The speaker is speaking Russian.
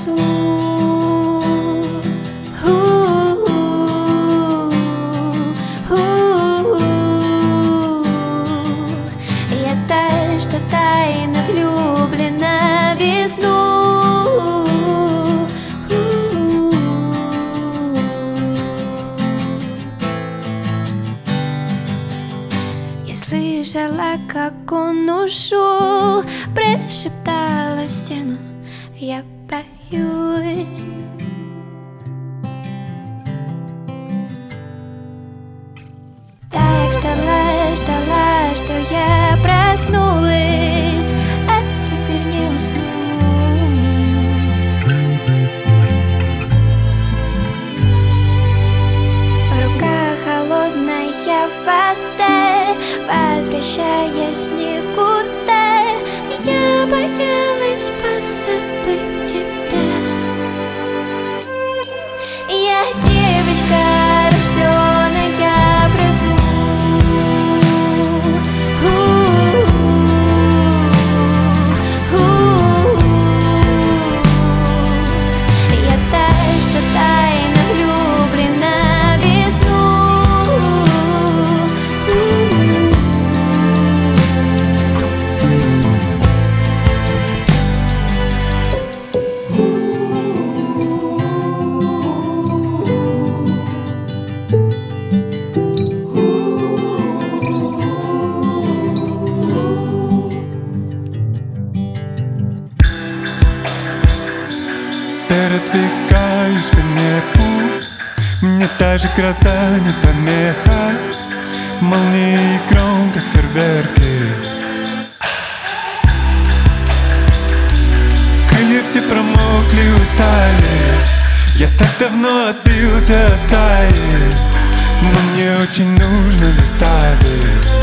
несу. Я та, что тайно влюблена в весну. Я слышала, как он ушел, прошептала в стену: я боюсь. Так ждала, ждала, что я проснулась, а теперь не уснуть. В руках холодная вода, возвращаясь в никуда. Я боялась позабыть тебя. Я девочка, рожденная в грозу. Я та, что тайно влюблена в весну. Передвигаюсь по небу, мне даже гроза не помеха. Молнии и гром, как фейерверки. Крылья все промокли, устали. Я так давно отбился от стаи, но мне очень нужно доставить